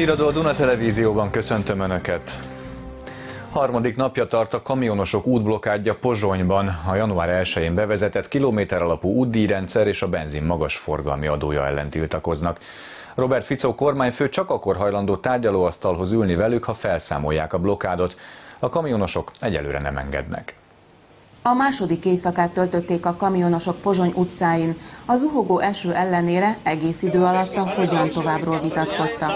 Híradó a Duna Televízióban, köszöntöm Önöket! Harmadik napja tart a kamionosok útblokkádja Pozsonyban. A január 1-én bevezetett kilométer alapú útdíjrendszer és a benzin magas forgalmi adója ellen tiltakoznak. Robert Fico kormányfő csak akkor hajlandó tárgyalóasztalhoz ülni velük, ha felszámolják a blokkádot. A kamionosok egyelőre nem engednek. A második éjszakát töltötték a kamionosok Pozsony utcáin. A zuhogó eső ellenére egész idő alatt a hogyan továbbról vitatkoztak.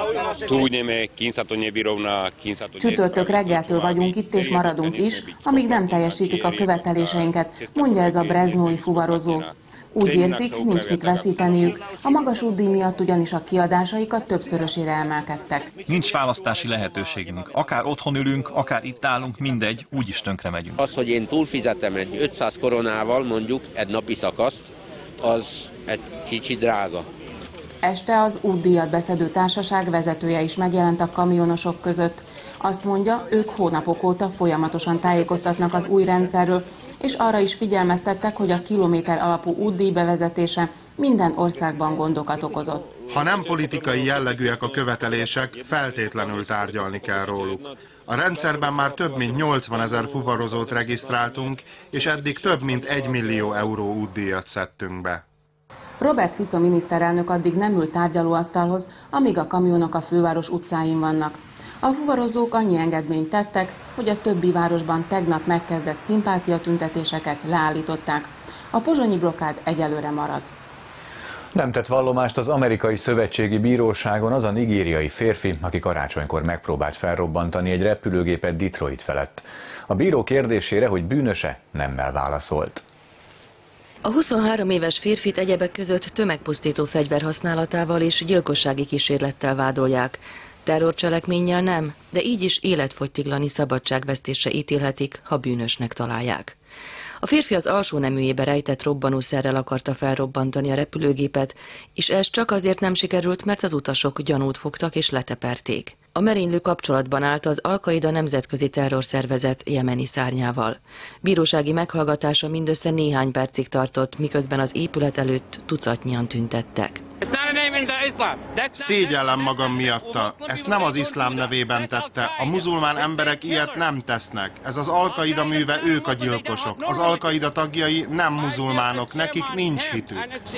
Csütörtök reggeltől vagyunk itt és maradunk is, amíg nem teljesítik a követeléseinket, mondja ez a breznói fuvarozó. Úgy érzik, nincs mit veszíteniük, a magas útdíj miatt ugyanis a kiadásaikat többszörösére emelkedtek. Nincs választási lehetőségünk. Akár otthon ülünk, akár itt állunk, mindegy, úgyis tönkre megyünk. Az, hogy én túlfizetem egy 500 koronával mondjuk egy napi szakaszt, az egy kicsi drága. Este az útdíjat beszedő társaság vezetője is megjelent a kamionosok között. Azt mondja, ők hónapok óta folyamatosan tájékoztatnak az új rendszerről, és arra is figyelmeztettek, hogy a kilométer alapú útdíj bevezetése minden országban gondokat okozott. Ha nem politikai jellegűek a követelések, feltétlenül tárgyalni kell róluk. A rendszerben már több mint 80 000 fuvarozót regisztráltunk, és eddig több mint 1 millió euró útdíjat szedtünk be. Robert Fico miniszterelnök addig nem ült tárgyalóasztalhoz, amíg a kamionok a főváros utcáin vannak. A fuvarozók annyi engedményt tettek, hogy a többi városban tegnap megkezdett szimpátiatüntetéseket leállították. A pozsonyi blokkád egyelőre marad. Nem tett vallomást az amerikai szövetségi bíróságon az a nigériai férfi, aki karácsonykor megpróbált felrobbantani egy repülőgépet Detroit felett. A bíró kérdésére, hogy bűnöse, nemmel válaszolt. A 23 éves férfit egyebek között tömegpusztító fegyver használatával és gyilkossági kísérlettel vádolják. Terrorcselekménnyel nem, de így is életfogytiglani szabadságvesztésre ítélhetik, ha bűnösnek találják. A férfi az alsó neműjébe rejtett robbanószerrel akarta felrobbantani a repülőgépet, és ez csak azért nem sikerült, mert az utasok gyanút fogtak és leteperték. A merénylő kapcsolatban állt az Al-Qaida nemzetközi terrorszervezet jemeni szárnyával. Bírósági meghallgatása mindössze néhány percig tartott, miközben az épület előtt tucatnyian tüntettek. Szégyellem magam miatta. Ezt nem az iszlám nevében tette. A muzulmán emberek ilyet nem tesznek. Ez az Al-Qaida műve, ők a gyilkosok. Az Al-Qaida tagjai nem muzulmánok, nekik nincs hitük.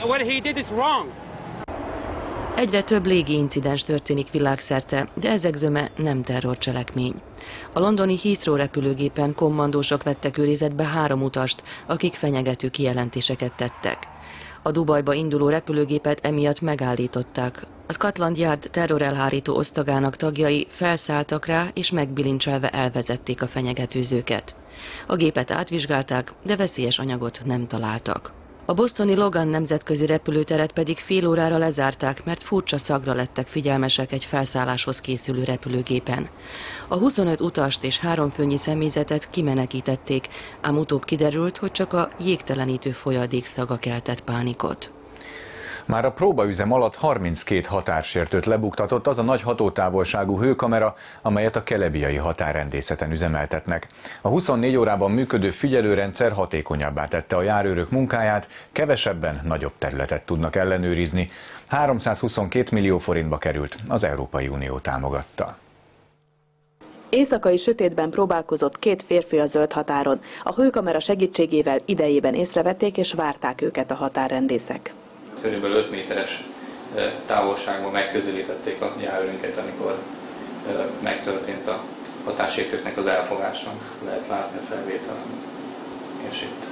Egyre több légi incidens történik világszerte, de ezek zöme nem terrorcselekmény. A londoni Heathrow repülőgépen kommandósok vettek őrizetbe 3 utast, akik fenyegető kijelentéseket tettek. A Dubajba induló repülőgépet emiatt megállították. A Scotland Yard terrorelhárító osztagának tagjai felszálltak rá és megbilincselve elvezették a fenyegetőzőket. A gépet átvizsgálták, de veszélyes anyagot nem találtak. A bostoni Logan nemzetközi repülőteret pedig fél órára lezárták, mert furcsa szagra lettek figyelmesek egy felszálláshoz készülő repülőgépen. A 25 utast és 3 főnyi személyzetet kimenekítették, ám utóbb kiderült, hogy csak a jégtelenítő folyadék szaga keltett pánikot. Már a próbaüzem alatt 32 határsértőt lebuktatott az a nagy hatótávolságú hőkamera, amelyet a kelebiai határrendészeten üzemeltetnek. A 24 órában működő figyelőrendszer hatékonyabbá tette a járőrök munkáját, kevesebben nagyobb területet tudnak ellenőrizni. 322 millió forintba került, az Európai Unió támogatta. Éjszakai sötétben próbálkozott 2 férfi a zöld határon. A hőkamera segítségével idejében észrevették és várták őket a határrendészek. Körülbelül 5 méteres távolságban megközelítették a járőrünket, amikor megtörtént a határsértőknek az elfogása. Lehet látni a felvételen, és itt.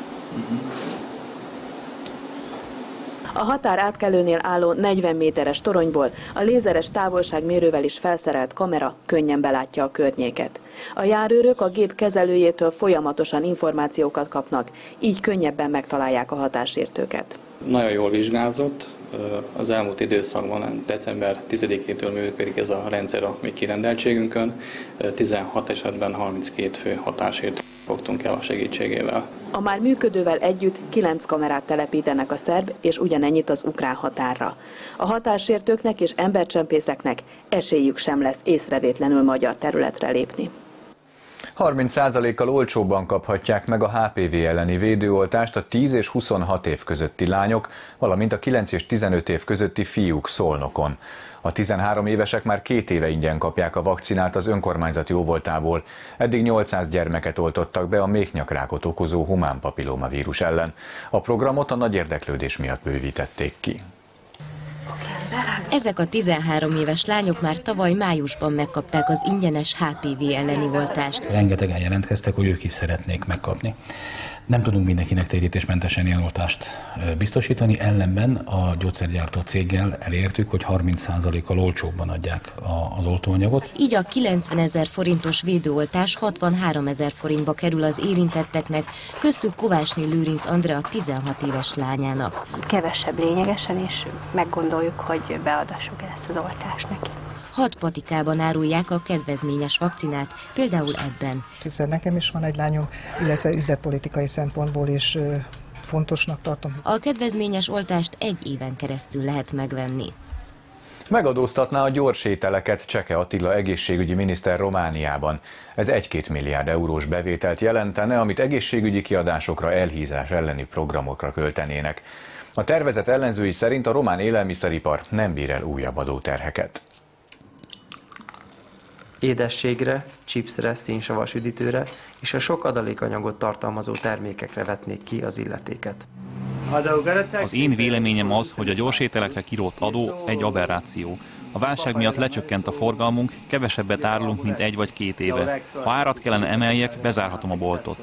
A határ átkelőnél álló 40 méteres toronyból a lézeres távolságmérővel is felszerelt kamera könnyen belátja a környéket. A járőrök a gép kezelőjétől folyamatosan információkat kapnak, így könnyebben megtalálják a határsértőket. Nagyon jól vizsgázott, az elmúlt időszakban, december 10-től működik ez a rendszer a mi kirendeltségünkön. 16 esetben 32 fő határsértőt fogtunk el a segítségével. A már működővel együtt 9 kamerát telepítenek a szerb és ugyanennyit az ukrán határra. A határsértőknek és embercsempészeknek esélyük sem lesz észrevétlenül magyar területre lépni. 30%-kal olcsóbban kaphatják meg a HPV elleni védőoltást a 10 és 26 év közötti lányok, valamint a 9 és 15 év közötti fiúk Szolnokon. A 13 évesek már 2 éve ingyen kapják a vakcinát az önkormányzati óvoltából. Eddig 800 gyermeket oltottak be a méhnyakrákot okozó humán papillómavírus ellen. A programot a nagy érdeklődés miatt bővítették ki. Ezek a 13 éves lányok már tavaly májusban megkapták az ingyenes HPV elleni oltást. Rengetegen jelentkeztek, hogy ők is szeretnék megkapni. Nem tudunk mindenkinek térítésmentesen ilyen oltást biztosítani, ellenben a gyógyszergyártó céggel elértük, hogy 30%-kal olcsóbban adják az oltóanyagot. Így a 90 000 forintos védőoltás 63 000 forintba kerül az érintetteknek, köztük Kovácsné Lőrinc Andrea 16 éves lányának. Kevesebb lényegesen, és meggondoljuk, hogy beadassuk ezt az oltást neki. 6 patikában árulják a kedvezményes vakcinát, például ebben. Hiszen nekem is van egy lányom, illetve üzletpolitikai szempontból is fontosnak tartom. A kedvezményes oltást 1 éven keresztül lehet megvenni. Megadóztatná a gyors ételeket Cseke Attila egészségügyi miniszter Romániában. Ez 1-2 milliárd eurós bevételt jelentene, amit egészségügyi kiadásokra, elhízás elleni programokra költenének. A tervezet ellenzői szerint a román élelmiszeripar nem bír el újabb adóterheket. Édességre, chipsre, szénsavas üdítőre és a sok adalékanyagot tartalmazó termékekre vetnék ki az illetéket. Az én véleményem az, hogy a gyorsételekre kirótt adó egy aberráció. A válság miatt lecsökkent a forgalmunk, kevesebbet árulunk, mint 1 vagy 2 éve. Ha árat kellene emeljek, bezárhatom a boltot.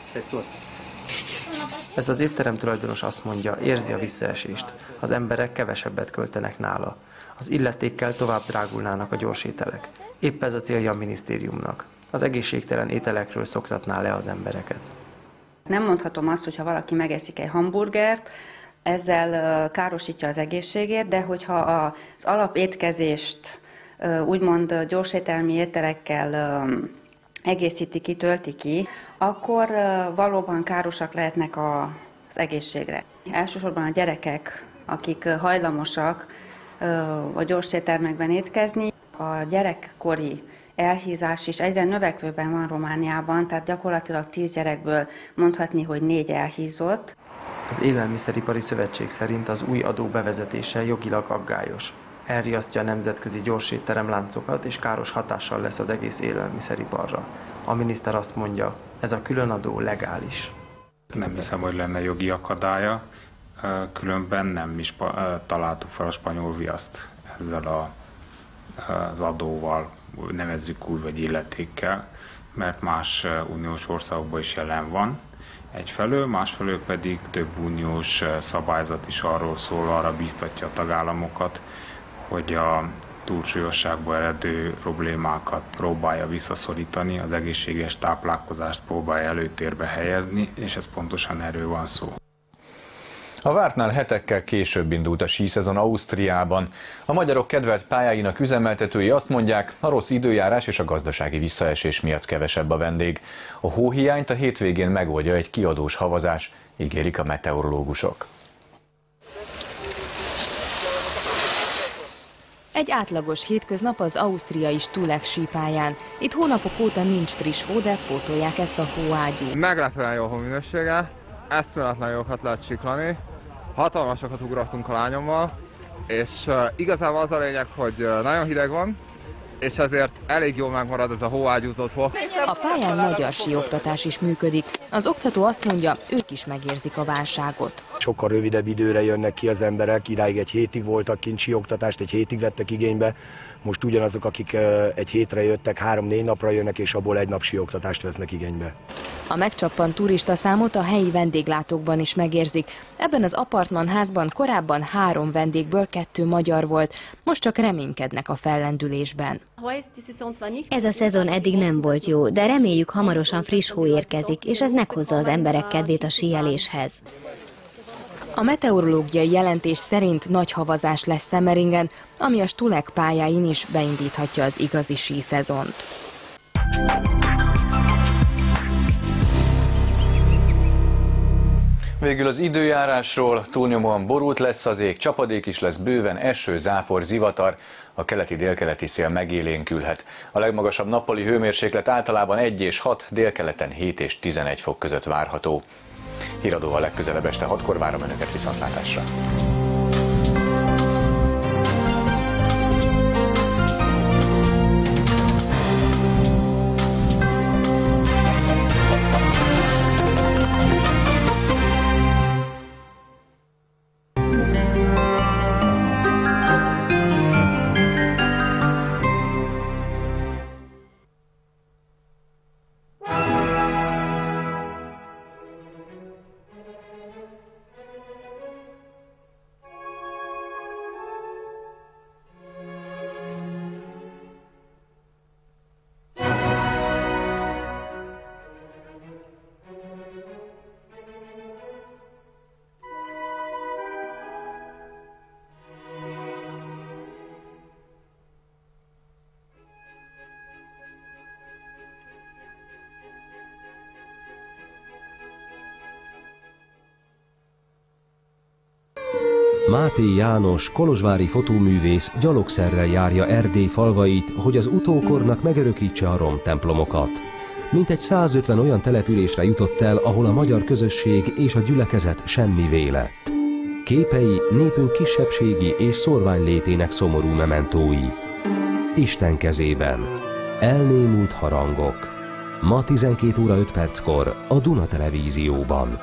Ez az étterem tulajdonos azt mondja, érzi a visszaesést. Az emberek kevesebbet költenek nála. Az illetékkel tovább drágulnának a gyorsételek. Épp ez a célja a minisztériumnak. Az egészségtelen ételekről szoktatná le az embereket. Nem mondhatom azt, hogy ha valaki megeszik egy hamburgert, ezzel károsítja az egészségét, de hogyha az alapétkezést úgymond gyorsételmi ételekkel egészíti ki, tölti ki, akkor valóban károsak lehetnek az egészségre. Elsősorban a gyerekek, akik hajlamosak a gyorséttermekben étkezni, a gyerekkori elhízás is egyre növekvőben van Romániában, tehát gyakorlatilag 10 gyerekből mondhatni, hogy 4 elhízott. Az Élelmiszeripari Szövetség szerint az új adó bevezetése jogilag aggályos. Elriasztja a nemzetközi gyorsétteremláncokat és káros hatással lesz az egész élelmiszeriparra. A miniszter azt mondja, ez a különadó legális. Nem hiszem, hogy lenne jogi akadálya, különben nem is találtuk fel a spanyol viaszt ezzel az adóval, nevezzük úgy, vagy illetékkel, mert más uniós országokban is jelen van. Egyfelől, másfelől pedig több uniós szabályzat is arról szól, arra bíztatja a tagállamokat, hogy a túlsúlyosságból eredő problémákat próbálja visszaszorítani, az egészséges táplálkozást próbálja előtérbe helyezni, és ez pontosan erről van szó. A vártnál hetekkel később indult a síszezon Ausztriában. A magyarok kedvelt pályáinak üzemeltetői azt mondják, a rossz időjárás és a gazdasági visszaesés miatt kevesebb a vendég. A hóhiányt a hétvégén megoldja egy kiadós havazás, ígérik a meteorológusok. Egy átlagos hétköznap az ausztriai Stulek sípályán. Itt hónapok óta nincs friss hó, de pótolják ezt a hóágyút. Meglepően jó hóminősége, eszméletlen jókat lehet siklani. Hatalmasokat ugrottunk a lányommal, és igazából az a lényeg, hogy nagyon hideg van, és ezért elég jól megmarad ez a hóágyúzott hó. A pályán magyar síoktatás is működik. Az oktató azt mondja, ők is megérzik a válságot. Sokkal rövidebb időre jönnek ki az emberek, idáig egy hétig voltak kint síoktatást, egy hétig vettek igénybe. Most ugyanazok, akik egy hétre jöttek, 3-4 napra jönnek, és abból egy nap síoktatást vesznek igénybe. A megcsappant turista számot a helyi vendéglátókban is megérzik. Ebben az apartmanházban korábban 3 vendégből 2 magyar volt. Most csak reménykednek a fellendülésben. Ez a szezon eddig nem volt jó, de reméljük hamarosan friss hó érkezik, és ez meghozza az emberek kedvét a síeléshez. A meteorológiai jelentés szerint nagy havazás lesz Semmeringen, ami a Stulek pályáin is beindíthatja az igazi síszezont. Végül az időjárásról: túlnyomóan borult lesz az ég, csapadék is lesz bőven, eső, zápor, zivatar, a keleti-délkeleti szél megélénkülhet. A legmagasabb nappali hőmérséklet általában 1 és 6, délkeleten 7 és 11 fok között várható. Híradóval legközelebb este 6-kor várom Önöket, viszontlátásra! Máté János, kolozsvári fotóművész gyalogszerrel járja Erdély falvait, hogy az utókornak megörökítse a romtemplomokat. Mintegy 150 olyan településre jutott el, ahol a magyar közösség és a gyülekezet semmivé lett. Képei népünk kisebbségi és szórványlétének szomorú mementói. Isten kezében. Elnémult harangok. Ma 12 óra 5 perckor a Duna Televízióban.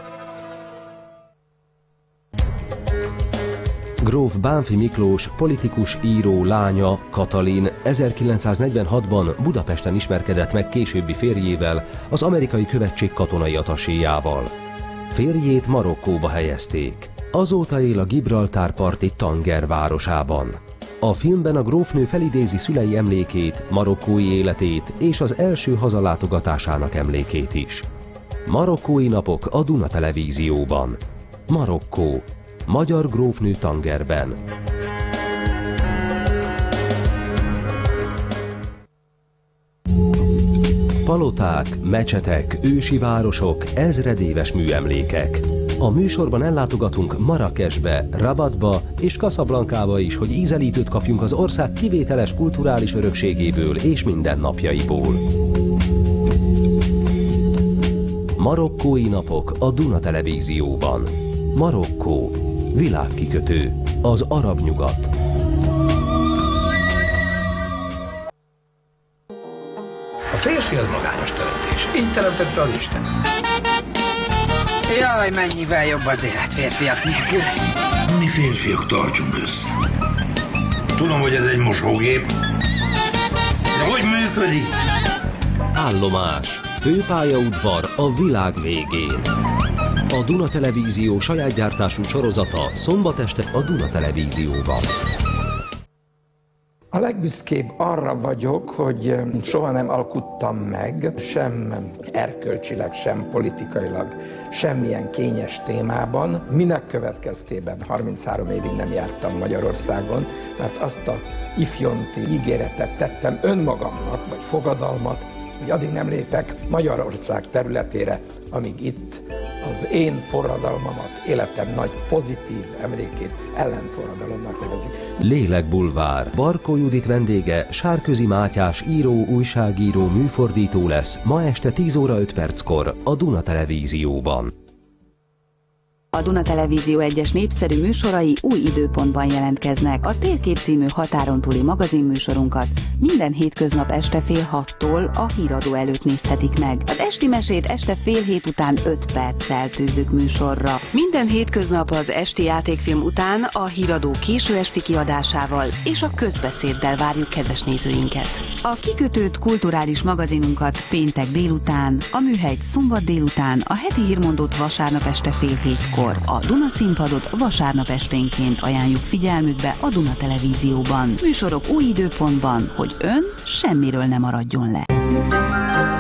Gróf Bánffy Miklós, politikus, író lánya, Katalin 1946-ban Budapesten ismerkedett meg későbbi férjével, az amerikai követség katonai ataséjával. Férjét Marokkóba helyezték. Azóta él a Gibraltár parti Tanger városában. A filmben a grófnő felidézi szülei emlékét, marokkói életét és az első hazalátogatásának emlékét is. Marokkói napok a Duna Televízióban. Marokkó. Magyar grófnő Tangerben. Paloták, mecsetek, ősi városok, ezredéves műemlékek. A műsorban ellátogatunk Marrakesbe, Rabatba és Casablancaba is, hogy ízelítőt kapjunk az ország kivételes kulturális örökségéből és mindennapjaiból. Marokkói napok a Duna Televízióban. Marokkó. Világkikötő. Az arab nyugat. A férfi az magányos teremtés. Így teremtette az Isten. Jaj, mennyivel jobb az élet férfiak nélkül. Mi férfiak tartsunk össze. Tudom, hogy ez egy mosógép. De hogy működik? Állomás. Főpályaudvar a világ végén. A Duna Televízió saját gyártású sorozata szombat este a Duna Televízióban. A legbüszkébb arra vagyok, hogy soha nem alkuttam meg, sem erkölcsileg, sem politikailag, semmilyen kényes témában. Minek következtében 33 évig nem jártam Magyarországon, mert azt a ifjonti ígéretet tettem önmagamnak, vagy fogadalmat, hogy addig nem lépek Magyarország területére, amíg itt az én forradalmamat, életem nagy pozitív emlékét ellenforradalomnak nevezik. Lélekbulvár. Barkó Judit vendége Sárközi Mátyás író, újságíró, műfordító lesz ma este 10 óra 5 perckor a Duna Televízióban. A Duna Televízió egyes népszerű műsorai új időpontban jelentkeznek. A Térkép című határon túli magazinműsorunkat minden hétköznap este fél 6-tól a híradó előtt nézhetik meg. Az esti mesét este fél 7 után 5 perccel tűzzük műsorra. Minden hétköznap az esti játékfilm után a híradó késő esti kiadásával és a közbeszéddel várjuk kedves nézőinket. A kikötőt, kulturális magazinunkat péntek délután, a műhelyt szombat délután, a heti hírmondót vasárnap este fél 7-kor. A Duna színpadot vasárnap esténként ajánljuk figyelmükbe a Duna Televízióban. Műsorok új időpontban, hogy ön semmiről ne maradjon le.